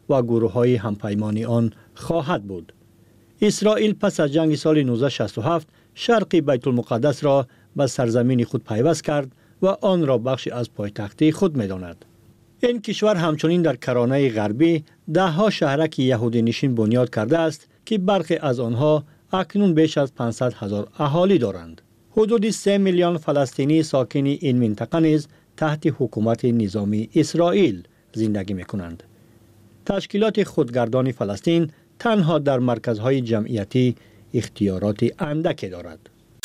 و گروه‌های همپیمانی آن خواهد بود. اسرائیل پس از جنگ سال 1967 شرق بیت المقدس را به سرزمین خود پیوست کرد و آن را بخشی از پایتخت خود می‌داند. این کشور همچنین در کرانه غربی ده‌ها شهرک یهودی نشین بنیاد کرده است که برخی از آنها اکنون بیش از 500,000 اهالی دارند. حدود 3 میلیون فلسطینی ساکن این منطقه نیز تحت حکومت نظامی اسرائیل زندگی می‌کنند. تشکیلات خودگردان فلسطین تنها در مرکزهای جمعیتی اختیارات اندکی دارد.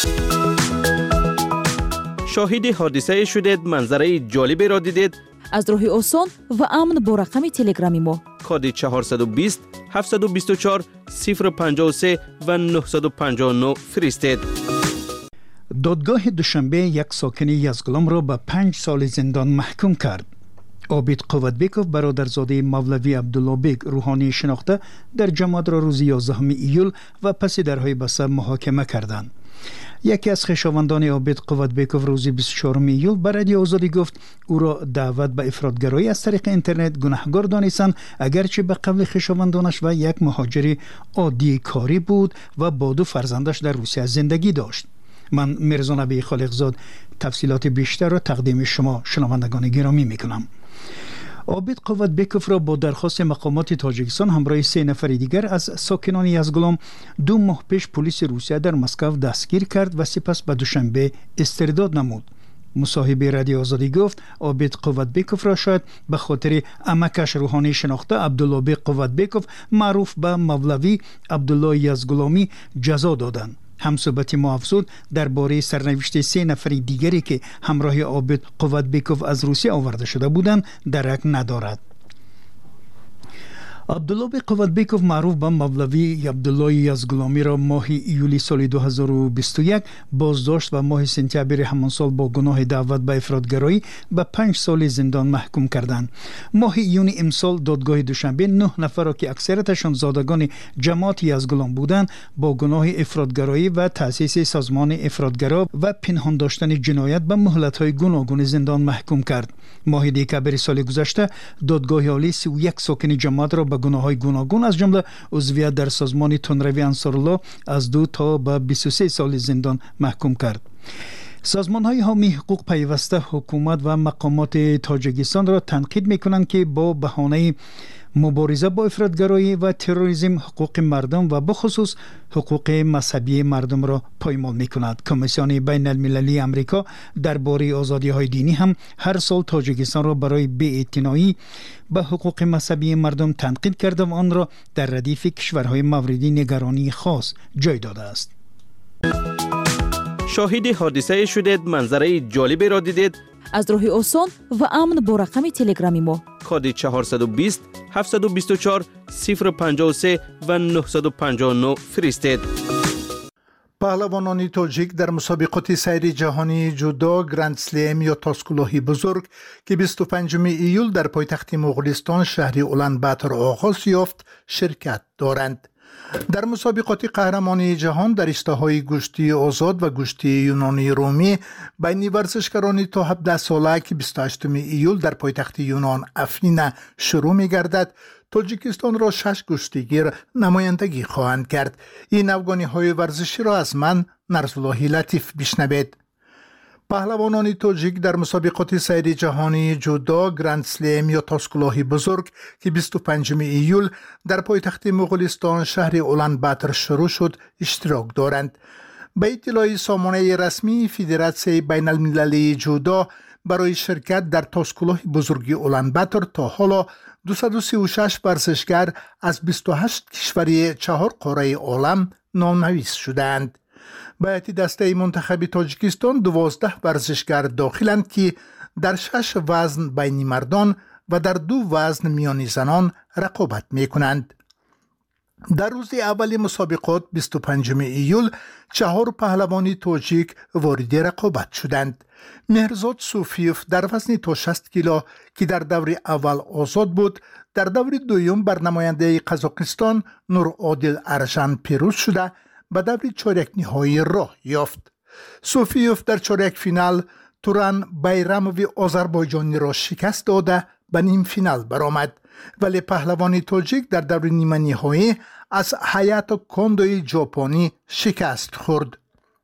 شاهد حادثه شدید، منظره جالبی را دیدید؟ از راه آسان و امن با رقم تلگرامی ما کد 420 724 053 و 959 فرستید. دادگاه دوشنبه یک ساکن یزگلام را به 5 سال زندان محکوم کرد. عابد قوتبیکوف برادرزاده مولوی عبدالله بیگ روحانی شناخته در جماعت را روز 11 ایول و پس درهای بسته محاکمه کردند. یکی از خویشاوندان عابد قوتبیکوف روز 24 ایول به رادیو آزادی گفت او را دعوت به افراطگرایی از طریق اینترنت گناهکار دانستند، اگرچه به قول خویشاوندانش و یک مهاجر عادی کاری بود و با 2 فرزندش در روسیه زندگی داشت. من میرزا نبی خالقزاد تفصیلات بیشتر را تقدیم شما شنوندگان گرامی میکنم. عابد قوتبیکوف را با درخواست مقامات تاجیکستان همراه 3 نفر دیگر از ساکنان یزگلام 2 ماه پیش پلیس روسیه در مسکو دستگیر کرد و سپس به دوشنبه استرداد نمود. مصاحب رادیو آزادی گفت عابد قوتبیکوف را شاید به خاطر عمکش روحانی شناخته عبدالله بیگ قوتبیکوف معروف به مولوی عبدالله یزگلامی جزا دادند. همصحبت ما افزود درباره سرنوشت 3 نفر دیگری که همراه عابد قوتبیکوف از روسیه آورده شده بودند درک ندارد. عبدالله بیگ قوتبیکوف معروف به مولوی عبدالله یزگلامی را ماه ایولی سال 2021 بازداشت و ماه سپتامبر همان سال با گناه دعوت به افراطگرایی به 5 سال زندان محکوم کردند. ماه یونی امسال دادگاه دوشنبه 9 نفر را که اکثرتشان زادگان جماعت یزگلام بودند با گناه افراطگرایی و تأسیس سازمان افراطگرا و پنهان داشتن جنایت به مهلت‌های گوناگون زندان محکوم کرد. ماه دکمبر سال گذشته دادگاه عالی 31 ساکن جماعت را به گناه‌های گوناگون از جمله عضویت در سازمان تندروی انصارالله از 2 تا به 23 سال زندان محکوم کرد. سازمان‌های حامی حقوق پیوسته حکومت و مقامات تاجیکستان را تنقید می‌کنند که با بهانه مبارزه با افراطگرایی و تروریسم حقوق مردم و بخصوص حقوق مذهبی مردم را پایمال می‌کند. کمیسیون بین المللی امریکا درباره آزادی‌های دینی هم هر سال تاجیکستان را برای بی‌اعتنایی به حقوق مذهبی مردم تنقید کرده و آن را در ردیف کشورهای مورد نگرانی خاص جای داده است. شاهد حادثه شدید، منظره جالبی را دیدید؟ از راه آسان و امن با رقم تلگرامی ما کد 420 724 053 و 959 فرستید. پهلوانان تاجیک در مسابقات سیر جهانی جودو گرند سلم یا تاسکلوهی بزرگ که 25 ایول در پایتخت مغولستان شهر اولانباتر آغاز یافت شرکت دارند. در مسابقات قهرمانی جهان در اشتهای گوشتی آزاد و گوشتی یونانی رومی بین ورزشکاران تا 17 ساله که 28 ایول در پایتخت یونان افنین شروع می گردد، تاجیکستان را 6 گشتیگیر نمایندگی خواهند کرد. این افغانی های ورزشی را از من نرزالله لطیف بشنوید. پهلوانان تاجیک در مسابقات سیر جهانی جودو گرند سلم یا تاسکلوهی بزرگ که 25 ایول در پایتخت مغولستان شهر اولانباتر شروع شد اشتراک دارند. به اطلاع سامانه رسمی فدراسیون بین المللی جودو برای شرکت در تاسکلوه بزرگی اولانباتر تا حالا 236 ورزشکار از 28 کشور 4 قاره عالم نامنویس شدند. به هیئت دسته منتخب تاجیکستان 12 ورزشکار داخلند که در 6 وزن بین مردان و در 2 وزن میان زنان رقابت می کنند. در روز اول مسابقات 25 ایول 4 پهلوان تاجیک وارد رقابت شدند. مهرزاد صوفیوف در وزن تا 60 کیلو که در دور اول آزاد بود، در دور دوم بر نماینده قزاقستان نور عادل ارژن پیروز شده به دور چهارک نهایی راه یافت. صوفیوف در چهارک فینال توران بیراموی آذربایجانی را شکست داده به نیم فینال برآمد، ولی پهلوان تاجیک در دور نیمه نهایی از هایاتو کوندوی ژاپنی شکست خورد.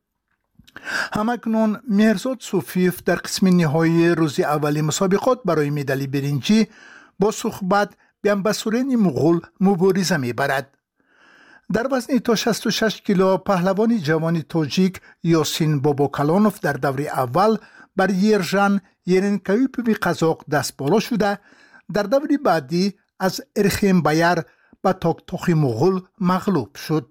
همکنون مهرزاد صوفیف در قسم نهایی روز اول مسابقات برای مدال برنجی با صحبت به انبسورین مغول مبارزه می‌برد. در وزن تا 66 کیلو پهلوان جوان تاجیک یاسین باباکلانوف در دور اول بر یرژن یرنکایوپوی قزاق دست بالا شده، در دور بعدی از ارخیم بایر به تاکتاخی مغول مغلوب شد.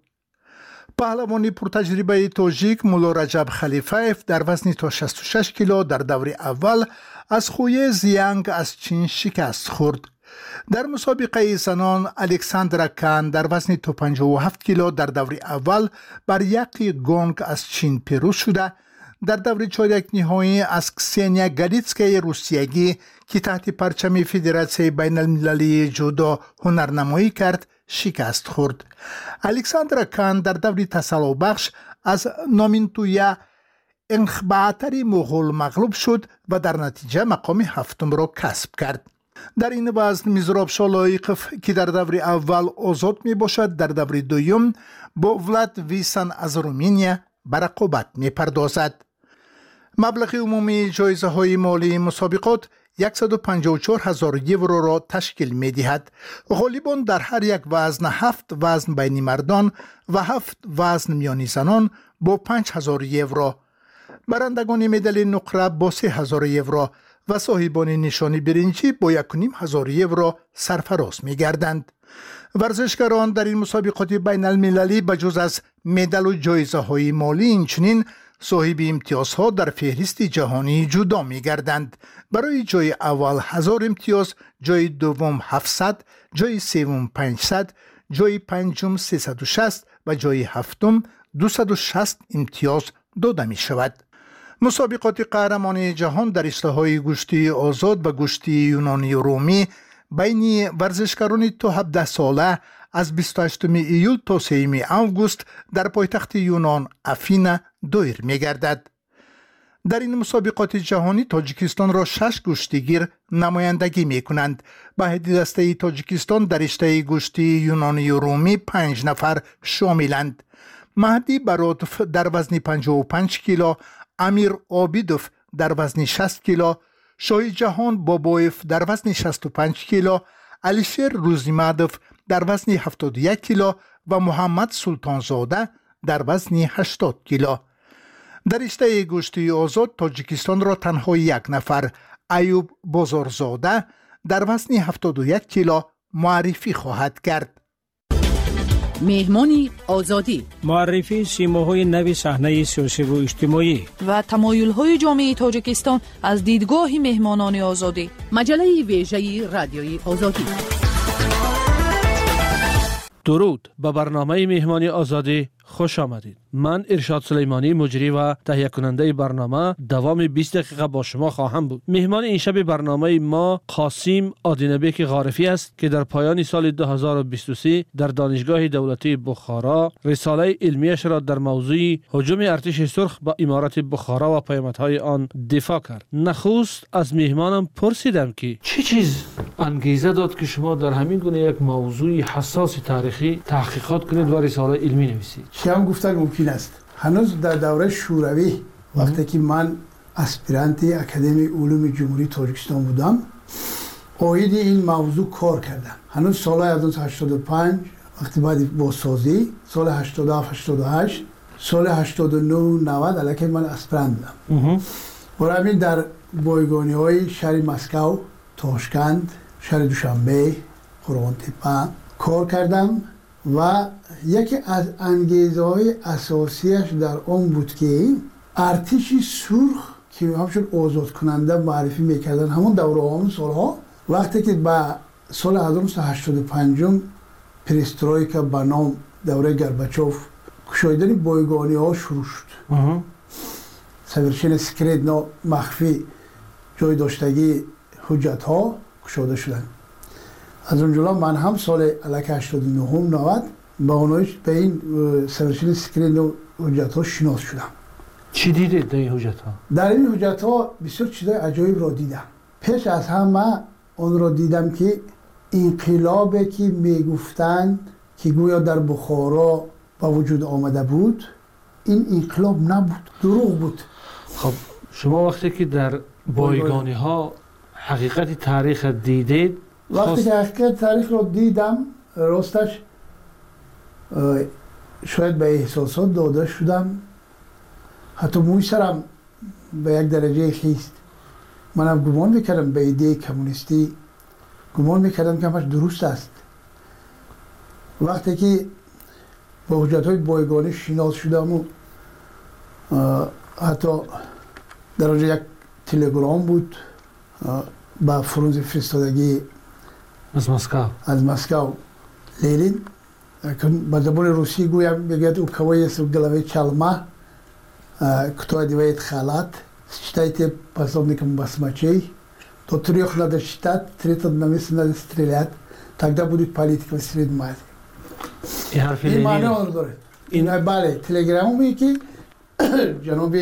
پهلوان پرتجربه تاجیک مولا رجب خلیفه‌اف در وزن تا 66 کیلو در دور اول از خوی زیانگ از چین شکست خورد. در مسابقه زنان الکساندرا کان در وزن تا 57 کیلو در دور اول بر یقی گونگ از چین پیروز شده، در دور چهارک نهایی از کسینیا گالیتسکای روسیگی که تحت پرچم فدراسیون بین المللی جودو هنرنمایی کرد شکست خورد. الکساندرا کان در دور تسلط بخش از نامینتویا انخباتری مغول مغلوب شد و در نتیجه مقام هفتم را کسب کرد. در این وزن میزراب شالایقف که در دور اول آزاد می باشد در دور دوم با ولاد ویسن از رومانیا به رقابت می پردازد. مبلغ عمومی جایزه های مالی مسابقات 154,000 یورو را تشکیل می دهد. غالبان در هر یک وزن 7 وزن بین مردان و 7 وزن میانی زنان با 5,000 یورو. برندگان مدال نقره با 3,000 یورو و صاحبان نشانی برنجی با 1,500 یورو سرفراز می گردند. ورزشکاران در این مسابقات بین المللی بجز از مدال و جایزه های مالی اینچنین صاحب امتیازها در فهرست جهانی جودو می گردند. برای جای اول 1000 امتیاز، جای دوم 700، جای سوم 500، جای پنجم 360 و جای هفتم 260 امتیاز داده می شود. مسابقات قهرمانی جهان در رشته‌های گشتی آزاد و گشتی یونانی و رومی بین ورزشکاران تا 17 ساله از 28 ایول تا 3 آگوست در پایتخت یونان افینا دایر می‌گردد. در این مسابقات جهانی تاجیکستان را 6 گشتیگیر نمایندگی می‌کنند. به هدیه دسته تاجیکستان در رشته گشتی یونانی و رومی 5 نفر شاملند. مهدی براتوف در وزن 55 کیلو، امیر عابیدوف در وزن 60 کیلو، شاه جهان بابایف در وزن 65 کیلو، علیشیر روزیمادوف در وزن 71 کیلو و محمد سلطانزاده در وزن 80 کیلو. در رشته گشتی آزاد تاجیکستان را تنها یک نفر، ایوب بازارزاده در وزن 71 کیلو معرفی خواهد کرد. مهمانی آزادی، معرفی سیماهای نوی صحنه سیاسی و اجتماعی و تمایل‌های جامعه تاجیکستان از دیدگاه مهمانان آزادی. مجله ویژه رادیوی آزادی. درود به برنامه مهمانی آزادی خوش آمدید. من ارشاد سلیمانی مجری و تهیه کننده برنامه دوام 20 دقیقه با شما خواهم بود. مهمان این شب برنامه ما قاسم آدینبک غارفی است که در پایان سال 2023 در دانشگاه دولتی بخارا رساله علمیش را در موضوع هجوم ارتش سرخ به امارت بخارا و پیامدهای آن دفاع کرد. نخست از مهمانم پرسیدم که چه چیز انگیزه داد که شما در همین گونه یک موضوع حساس تاریخی تحقیقات کنید و رساله علمی نویسید؟ هم گفتن ممکن است. هنوز در دوره شوروی وقتی که من اسپیرانت اکادمی علوم جمهوری تاجیکستان بودم اوید این موضوع کار کردم. هنوز سال 1985 وقتی بعد بازسازی سال 87 88 سال 89 90 الکی من اسپیرانت بودم. برای همین در بایگانی‌های شهر مسکو، تاشکند، شهر دوشنبه، قرغن‌تپه کار کردم و یکی از انگیزه‌های اساسیش در اون بود که ارتش سرخ که همچون آزاد کننده معرفی میکردن همون دوره همون سالها وقتی که به سال 1985 پریسترویکا به نام دوره گرباچوف کشایدن بایگانی ها شروع شد. سویرشن سکرید مخفی جای داشتگی حجت ها کشاده شدن. از اونجا من هم سال الک 89 90 با اونایش به این سویرشن سکرید حجت ها شناس شدم. چی دیدید در این حجت ها؟ در این حجت ها بسیار چیزای عجایب را دیدم. پیش از همه اون رو دیدم که انقلابی که میگفتن که گویا در بخارا با وجود آمده بود، این انقلاب نبود، دروغ بود. خب شما وقتی که در بایگانی ها حقیقت تاریخ دیدید، وقتی که حقیقت تاریخ رو دیدم، راستش شاید به احساسات داده شدم، حتی موی سرم به یک درجه خیست. منم گمان میکردم به ایده کمونیستی، گمان میکردم که همش درست است. وقتی که با حجتهای بایگانی شناس شدم و حتی در آنجا یک تلگرام بود با فرانز فرستادگی از مسکو لینین، با زبان روسی گویم میگوید у кого есть в голове чалма, кто одевает халат, считайте пособником басмачей, до 3 надо считать, 3 на месте надо стрелять, тогда будет политика в Средней Азии. این معنی آن رو داره. این بله تلگرامی که جناب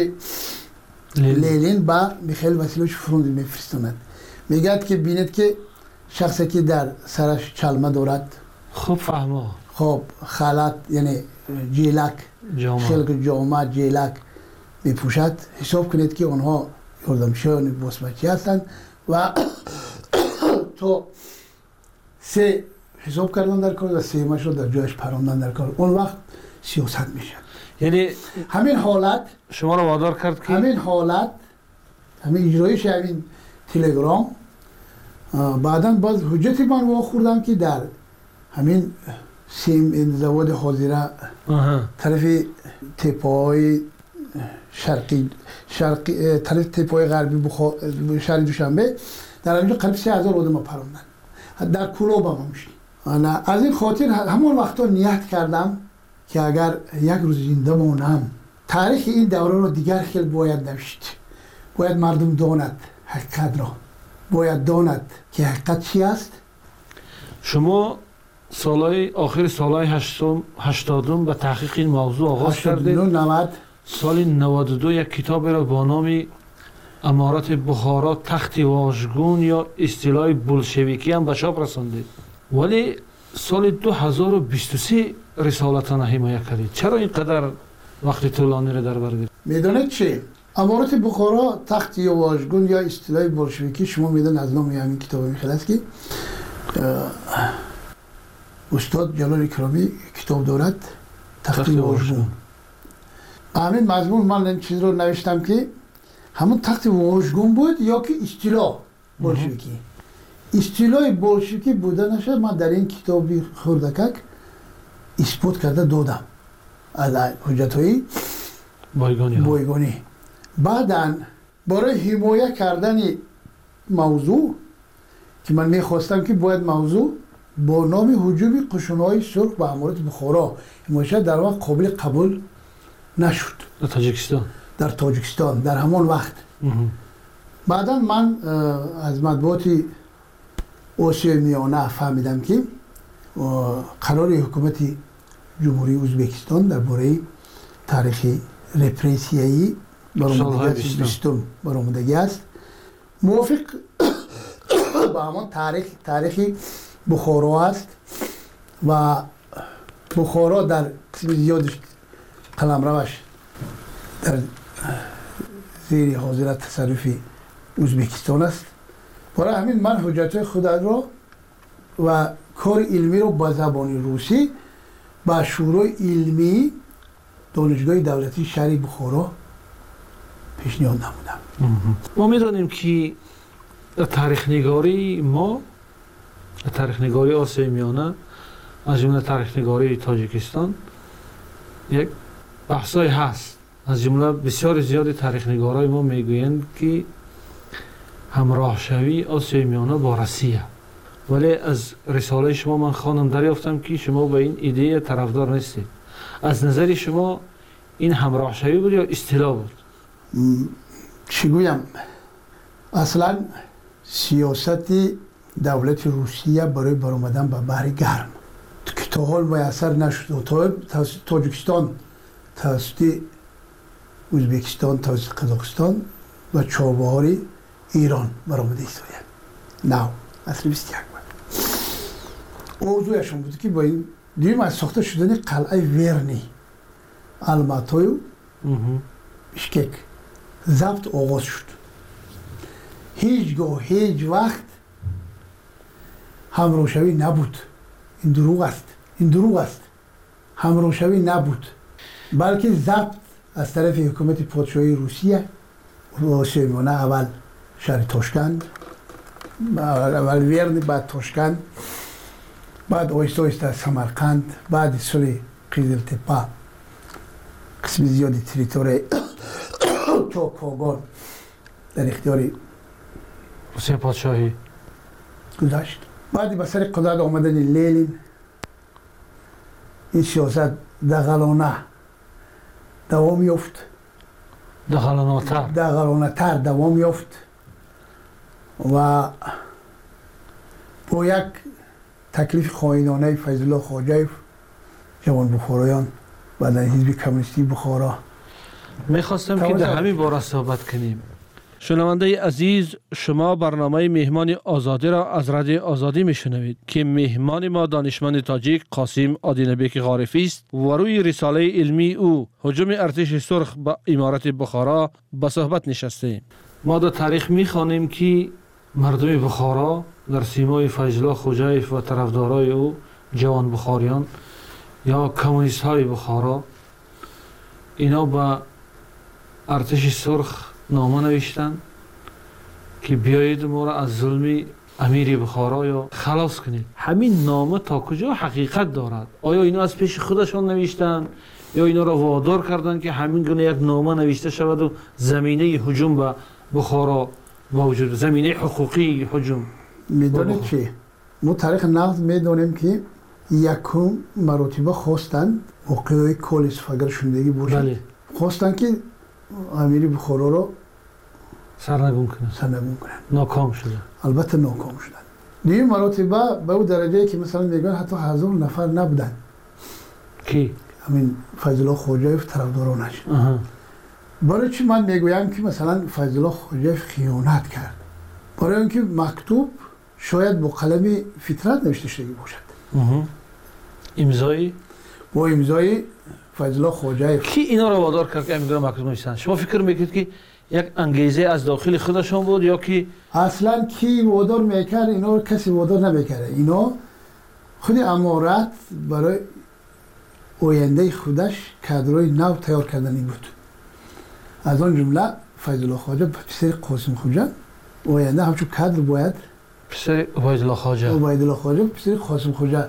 لینین با میخائیل واسیلیویچ فرانز میفرستاند، میگه که بینید که شخصی که در سرش چلمه دارد، خوب فهمو، خب خالت یعنی جیلک، خلق جامعه جیلک میپوشد، حساب کنید که آنها یاردمشان باسمچی هستند و تو 3 حساب کردن در کار و 3 رو در جایش پراندن در کار، اون وقت سیاست میشه. یعنی همین حالت شما رو وادار کرد که همین حالت، همین اجرایش همین تلگرام، بعدا باز حجتی من واخوردم که در همین سیم زواد حاضره طرف تپای شرقی طرف تپای غربی شهر دوشنبه، در اینجا قریب 3000 آدم پراندن، در کلوب هم میشی. از این خاطر همون وقتا نیت کردم که اگر یک روز زنده مانم، تاریخ این دوره رو دیگر خیلی باید نوشت، باید مردم داند حقیقت را، باید داند که حقیقت چی است. شما آخر سالهای 80 به تحقیق این موضوع آغاز کردید. 90 سال 92 یک کتاب را با نام امارت بخارا تخت واژگون یا اصطلاح بولشویکی هم به چاپ رساندید، ولی سال 2023 رسالتان حمایت کردید. چرا اینقدر وقت طولانی را در بر گرفت؟ میدونید چی؟ امارت بخارا تخت واژگون یا اصطلاح بولشویکی، شما میدونید از نام همین کتاب میخواست که استاد جلال اکرامی کتاب دارد، تخت واژگون. همین مضمون من این چیز رو نوشتم که همون تخت واژگون بود یا که اصطلاح بولشویکی. اصطلاح بولشویکی بودنش من در این کتابی خردکک اثبات کرده دادم از حجت‌های بایگانی. بعداً برای حمایت کردن موضوع که من میخواستم که باید موضوع با نام هجوم قشون‌های سرخ به امارت بخارا حمایت در واقع قابل قبول نشد در تاجیکستان در همان وقت. بعدا من از مطبوعات آسیای میانه فهمیدم که قرار حکومت جمهوری ازبکستان درباره تاریخ رپریسیایی برآمدگی است، موافق با همان تاریخ بخارا است و بخارا در قسم زیادش قلمروش در زیر حاضرت تصرف ازبکستان است. برای همین من حجت خود را و کار علمی رو با زبان روسی با شورای علمی دانشگاه دولتی شهر بخارا پیشنهاد نمودم. ما میدانیم که تاریخ نگاری ما، تاریخ نگاری آسیای میانه، از جمله تاریخ نگاری تاجیکستان یک بحثای هست. از جمله بسیار زیاد تاریخ نگارای ما میگویند که همراه شوی آسیای میانه با روسیه، ولی از رساله شما من خواندم دریافتم که شما به این ایده طرفدار نیستید. از نظر شما این همراه شوی بود یا اصطلاح بود؟ چی گویم؟ اصلا سیاست دولت روسیه برای برآمدن به بحر گرم که تا حال میسر نشد، توسط تاجیکستان، توسط ازبکستان، توسط قزاقستان و چابهار ایران برآمده ایستاید. نه اصل 21 بود. موضوعشون بود که با این دیگه از ساخته شدن قلعه ورنی الماتوی و بشکک ضبط آغاز شد. هیچگاه هیچ وقت همراهشوی نبود. این دروغ است. همراهشوی نبود، بلکه ضبط از طرف حکومت پادشاهی روسیه و سلیمانه، اول شهر تاشکند، اول ورن، بعد تاشکند، بعد آهسته آهسته سمرقند، بعد سال قیزلتپه قسم زیادی تریتوری تا کاغان در اختیار روسیه پادشاهی گذاشت. بعد به سر قدرت آمدن لنین این سیاست دغلانه دوام یافت، دغلانه تر دوام یافت و با یک تکلیف خائنانه فیض الله خواجه‌یف جوان بخارایان بعد از حزب کمونیستی بخارا. میخواستم که در همین باره صحبت کنیم. شنونده عزیز، شما برنامه مهمان آزادی را از رادیو آزادی میشنوید که مهمان ما دانشمند تاجیک قاسم آدینبیک غارفی است و روی رساله علمی او هجوم ارتش سرخ به امارت بخارا به صحبت نشستیم. ما در تاریخ میخوانیم که مردم بخارا در سیمای فیض الله خواجه‌یف و طرفدارای او جوان بخاریان یا کمونیست های بخارا اینا به ارتش سرخ نامه نوشتن که بیایید ما را از ظلم امیر بخارا یا خلاص کنید. همین نامه تا کجا حقیقت دارد؟ آیا اینا از پیش خودشان نوشتن یا اینا را وادار کردن که همین گونه یک نامه نوشته شود و زمینه هجوم به بخارا موجود، زمینه حقوقی هجوم؟ میدونید چی؟ ما تاریخ نقد میدونیم که یکم مراتبه خواستن موقعی کل استفاگر شدگی باشد. بله. خواستن که امیر بخارا رو سرنگون کنن. ناکام شده. البته ناکام شدن. دیگه مراتبه به اون درجه که مثلا میگن حتی 1000 نفر نبودن. کی؟ همین فیض الله خواجه‌یف طرفدارانش. برای چی من میگویم که مثلا فیض الله خواجه‌یف خیانت کرد؟ برای اینکه مکتوب شاید با قلم فطرت نوشته شده باشد. امضای با امضای فیض الله خواجه‌یف. کی اینا را وادار کرد که امضای مکتوب نوشتن؟ شما فکر میکنید که یک انگیزه از داخل خودشون بود یا که اصلا کی وادار میکرد؟ اینا رو کسی وادار نمیکرد. اینا خود امارت برای آینده خودش کادرای نو تیار کردنی بود. از آن جمله فیض الله خواجه پسر قاسم خواجه آینده همچون کادر باید پسر عبید الله خواجه پسر قاسم خواجه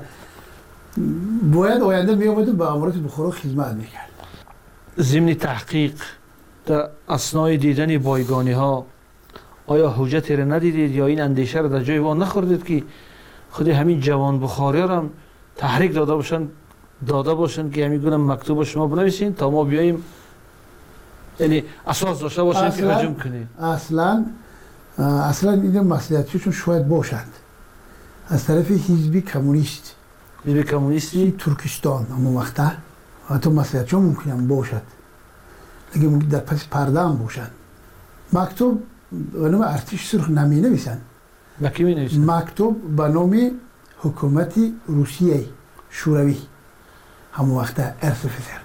باید آینده میامد به امارت بخارا خدمت میکرد. ضمن تحقیق در اثنای دیدن بایگانی ها آیا حجتی را ندیدید یا این اندیشه را در جای وان نخوردید که خود همین جوان بخاری را هم تحریک داده باشن که همین گونه مکتوب شما بنویسین تا ما بیاییم، یعنی اساس داشته باشن که هجوم کنیم؟ اصلا این مسئولیتشون شاید باشد از طرف حزب کمونیستی ترکستان. اما وقتا حتی مسئولیتشون ممکنه باشد لیکن در پس پرده هم باشد. مکتوب به نام ارتش سرخ نمی نویسن. با کی می نویسن؟ مکتوب به نام حکومت روسیه شوروی همون وقتا ارسفسر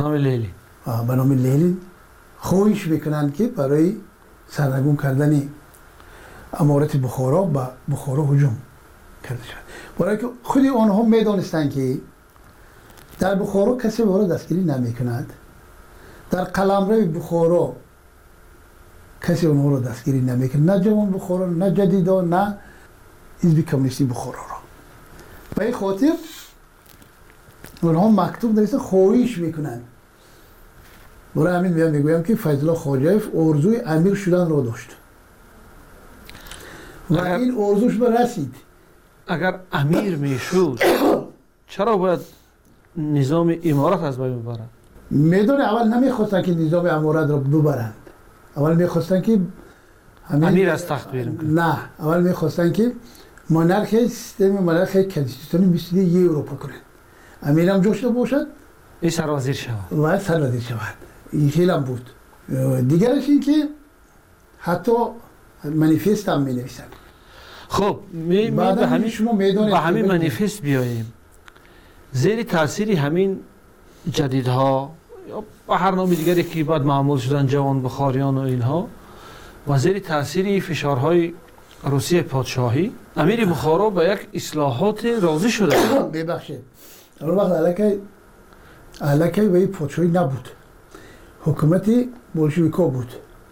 به نام لنین خواهش میکنند که برای سرنگون کردن امارت بخارا به بخارا هجوم کرده شد. برای که خود آنها میدانستند که در بخارا کسی به آنها دستگیری نمیکند، در قلمرو بخارا کسی آنها را دستگیری نمیکند، نه جوان بخارا، نه جدیدا، نه حزب کمونیستی بخارا را. به این خاطر آنها مکتوب نویسند خواهش میکنند. برای همین میگویم که فیض الله خواجه‌یف آرزوی امیر شدن را داشت و این آرزوش به رسید. اگر امیر میشد چرا باید نظام امارت از بین ببرند؟ میدونه اول نمیخواستن که نظام امارت را ببرند، اول میخواستن که امیر از تخت بیرون کنه. نه، اول میخواستن که سیستم مونارخی کنستیتوشنی مثل اروپا کنند. امیر هم جوشته باشد، این سرازیر شود و سرازیر شود. این خیلی هم بود. دیگرش این که حتی منیفست هم می نویسن. خب می به همین منیفست بیاییم. زیر تاثیر همین جدیدها یا برنامه دیگری که بعد معمول شدن جوان بخاریان و اینها و زیر تاثیر فشارهای روسیه پادشاهی امیر بخارا به یک اصلاحات راضی شده. ببخشید اون وقت علاقه به پادشاهی نبود، حکومت بولشویکا بود.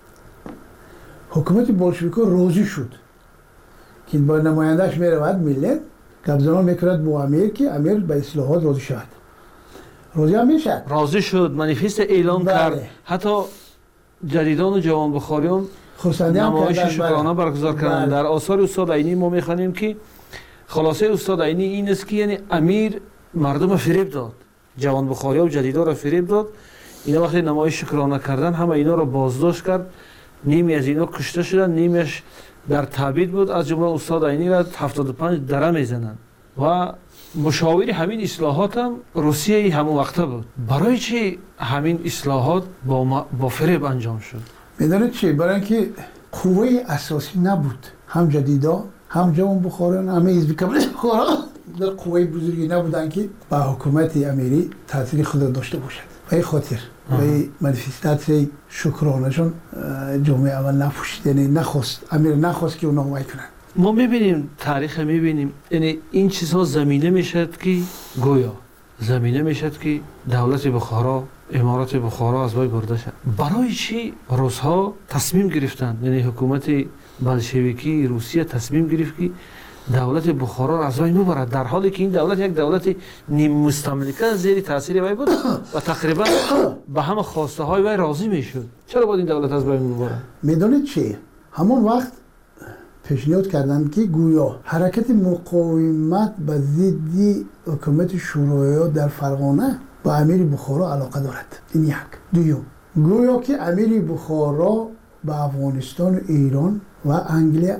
حکومت بولشویکا راضی شد که با نمایندهش میرود ملت گپزنان میکرد با امیر که امیر به اصلاحات راضی شد. راضی هم میشد. راضی شد، منیفست اعلان کرد. حتی جدیدان و جوان بخاریان نمایش شکرانه برگزار کردند. در آثار استاد عینی ما میخوانیم که خلاصه استاد عینی این است که یعنی امیر مردم فریب داد، جوان بخاریا و جدیدا را فریب داد. اینا وقتی نمایش شکرانه کردن همه اینا را بازداشت کرد، نیمی از اینا کشته شدن، نیمیش در تبعید بود. از جمله استاد عینی را 75 دره میزنند و مشاور همین اصلاحات هم روسیه همون وقته بود. برای چی همین اصلاحات با فریب انجام شد؟ میدونید چی؟ برای اینکه قوه اساسی نبود، هم جدیدا هم جوان بخاریان همه حزب کمونیست بخارا در قوه بزرگی نبودن که با حکومت امیری تاثیر خود را داشته باشد. به این خاطر به منیفستاسیون شکرانهشون جامعه اول نپوشید، یعنی نخواست، امیر نخواست که اونا حمایت کنن. ما میبینیم تاریخ میبینیم یعنی این چیزها زمینه میشد که گویا زمینه میشد که دولت بخارا، امارات بخارا از بین برده شد. برای چی روس‌ها تصمیم گرفتند، یعنی حکومت بلشویکی روسیه تصمیم گرفت که دولت بخارا را از بین ببرد، در حالی که این دولت یک دولت نیم مستملکه زیر تاثیر وی بود و تقریبا به همه خواسته های وی راضی میشد. چرا باید این دولت از بین ببرد؟ میدونید چی؟ همون وقت پیشنهاد کردند که گویا حرکت مقاومت به ضد حکومت شوروی در فرغانه با امیر بخارا علاقه دارد. این یک. دوم گویا که امیر بخارا با افغانستان و ایران و انگلیس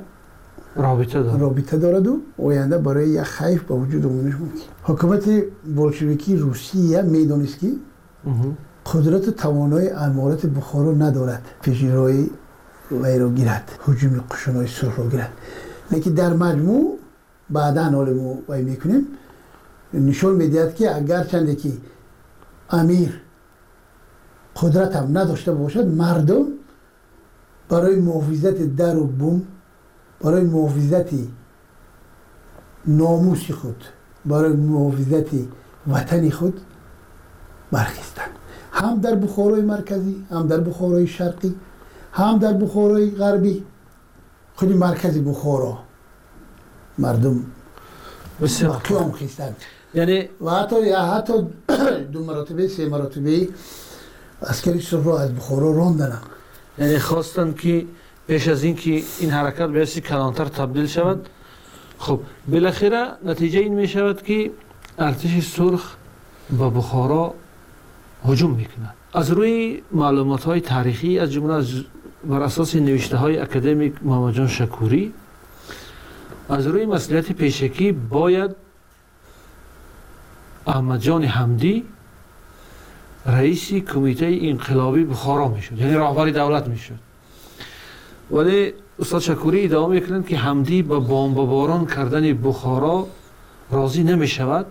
رابطه دارد و آینده برای یک خیف به وجود آمدنش ممکن. حکومت بولشویکی روسیه میدانست که قدرت و توانایی امارات بخارا ندارد پیشروی وی را گیرد، هجوم قشونهای سرخ را گیرد. لیکن در مجموع بعدا حال ما وی میکنیم نشان میدهد که اگر چنده که امیر قدرت هم نداشته باشد، مردم برای محافظت در و بوم، برای محافظت ناموس خود، برای محافظت وطن خود برخیستند. هم در بخارای مرکزی، هم در بخارای شرقی، هم در بخارای غربی. خیلی مرکزی بخارا مردم قیام خیستند. یعنی و حتی 2 مراتبه 3 مراتبه عسکری سرخ را از بخارا راندند. یعنی خواستند که پیش از این که این حرکت به حیث کلانتر تبدیل شود. خب بالاخره نتیجه این می شود که ارتش سرخ به بخارا هجوم میکند. از روی معلومات های تاریخی از جمله بر اساس نوشته های اکادمیک محمد جان شکوری، از روی مصلحت پیشکی باید احمد جان حمدی رئیس کمیته انقلابی بخارا میشد، یعنی رهبر دولت میشد. ولی استاد شکوری ادعا میکنند که حمدی با بمباران کردن بخارا راضی نمیشود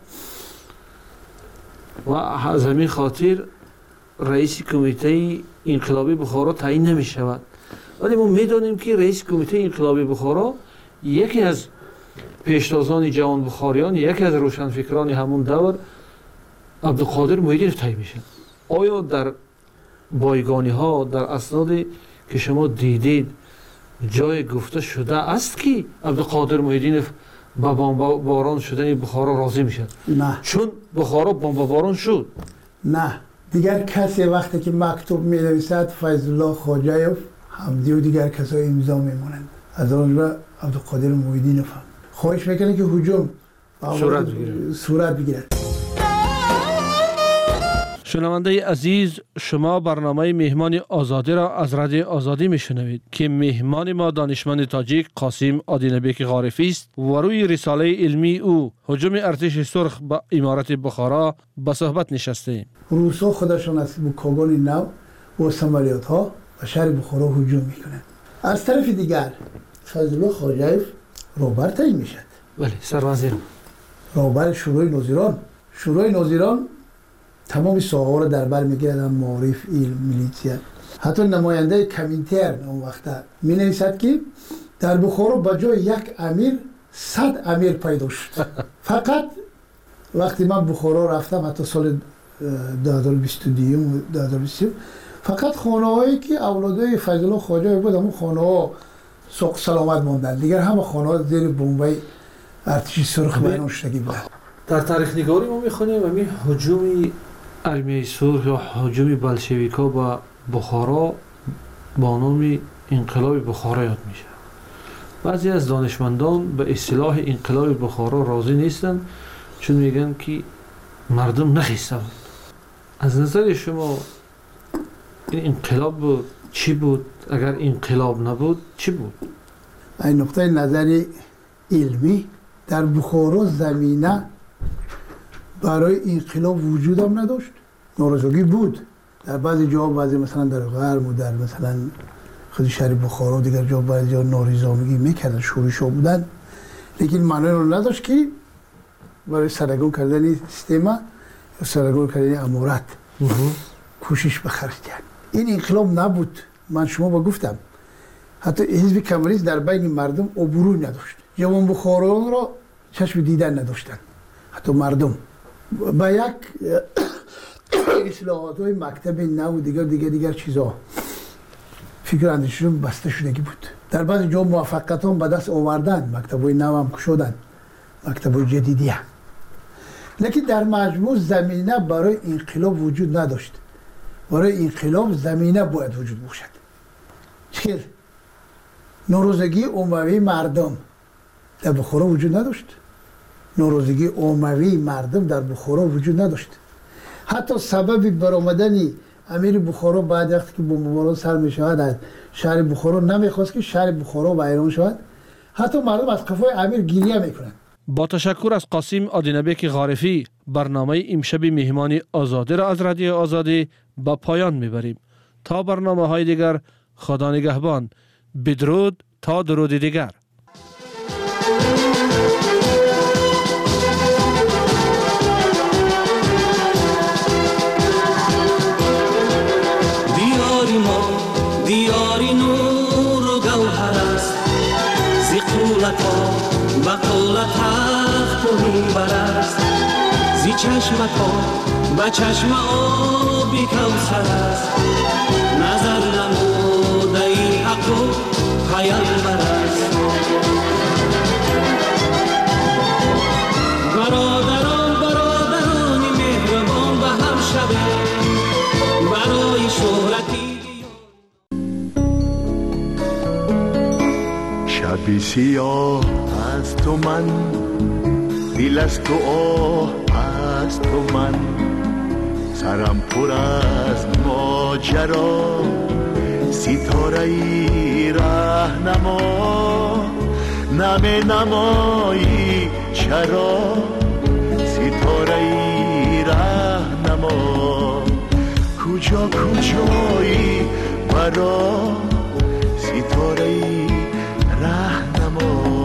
و از همین خاطر رئیس کمیته انقلابی بخارا تعیین نمیشود. ولی ما میدانیم که رئیس کمیته انقلابی بخارا یکی از پیشتازان جوان بخاریان، یکی از روشنفکران همون دور عبدالقادر محیدینوف تعیین میشه. آیا در بایگانی ها در اسنادی که شما دیدید جای گفته شده است که عبدالقادر محیدینوف با بمباران شدن بخارا راضی میشد؟ نه. چون بخارا بمباران شد. نه. دیگر کسی وقتی که مکتوب می‌نویسد فیض الله خواجه‌یوف، حمدی و دیگر کسای امضا میمونند. از آن به عبدالقادر محیدینوف خواهش میکنه که هجوم صورت بگیرد. شنونده عزیز، شما برنامه مهمان آزادی را از رادیو آزادی میشنوید که مهمان ما دانشمند تاجیک قاسم آدینبیک غارفی است و روی رساله علمی او هجوم ارتش سرخ به امارات بخارا به صحبت نشسته. روس‌ها خودشان از کاگان نو و سمالیات ها و شهر بخارا هجوم میکنند. از طرف دیگر فیض الله خواجه‌یوف رهبر تعیین میشد. بله سروزیر رهبر شورای ناظران تمام ساحه‌ها را در بر میگیرد، معارف، علم، میلیتیا. حتی نماینده کمینتر اون وقت می نویسد که در بخارا به جای یک امیر 100 امیر پیدا شد. فقط وقتی من بخارا رفتم حتی سال 2022 فقط خانه‌هایی که اولادای فیض الله خواجه بود همون خانه‌ها سوق سلامت ماندن، دیگر همه خانه‌ها زیر بمبای ارتشی سرخ بیرون شدگی بود. در تاریخ نگاری ما میخونیم و می هجوم ارمیه سرخ یا هجوم بلشویکا به بخارا با نام انقلاب بخارا یاد میشه. بعضی از دانشمندان به اصطلاح انقلاب بخارا راضی نیستند چون میگن که مردم نخیسته بود. از نظر شما این انقلاب بود چی بود؟ اگر انقلاب نبود چی بود؟ این نقطه نظر علمی در بخارا زمینه برای انقلاب وجود هم نداشت. ناراضگی بود در بعضی جا، بعضی مثلا در غرب و در مثلا خود شهر بخارا و دیگر جا بعضی جا ناریزامگی میکردن، شورش‌ها بودن، لیکن معنی رو نداشت که برای سرگون کردن سیستم یا سرگون کردن امارت کوشش بخرج کرد. این انقلاب نبود. من شما با گفتم حتی حزب کمونیست در بین مردم عبور نداشت. جوان بخارایان را چشم دیدن نداشتن. حتی مردم با یک اصلاحات های مکتب نو و دیگر چیزا فکر اندیششون بسته شدگی بود. در بعضی جا موفقیت هم به دست آوردن، مکتب های نو هم کشودن، مکتب های جدیدی هم. لیکن در مجموع زمینه برای انقلاب وجود نداشت. برای انقلاب زمینه باید وجود باشد. چرا؟ ناراضگی عمومی مردم در بخارا وجود نداشت. ناراضگی عمومی مردم در بخارا وجود نداشت. حتی سبب برآمدن امیر بخارا بعد وقتی که بمباران سر می شود از شهر بخارا نمیخواست که شهر بخارا ویران شود. حتی مردم از قفای امیر گریه میکنند. با تشکر از قاسم آدینبک غارفی برنامه امشب مهمان آزادی را از رادیو آزادی به پایان میبریم. تا برنامه های دیگر خدا نگهبان. بدرود تا درود دیگر. دیاری نور و گوهر است، زی قولتا بقولت تخت و منبر است، زی چشمتا به چشم آبی کوثر است، نظر نموده ای حق و پیامبر است. برادرانی مهربان به هم شوید برای شهرتی. شبی سیاه از تو من، دل از تو آه از تو من، سرم پر از ماجرا، ستاره ای رهنما، نم نمایی چرا، ستاره ای رهنما، کجایی برا، ستاره ای رهنما.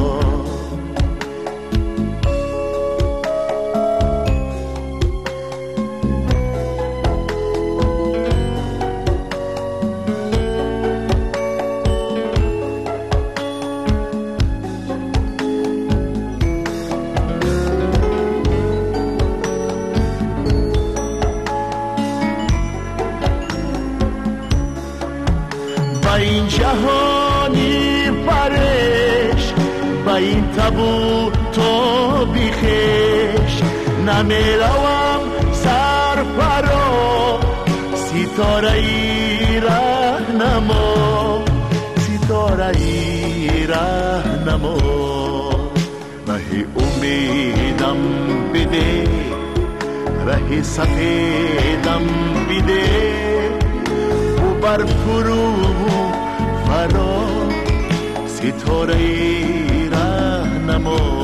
با این جهانی پرش، با این تبو تو بیخش، نمیروم سر فرا، ستاره ای رهنما، ستاره ای رهنما. مهی امیدم بده، ره سفیدم بده، و بر فرو فرا، ستاره ای رهنما.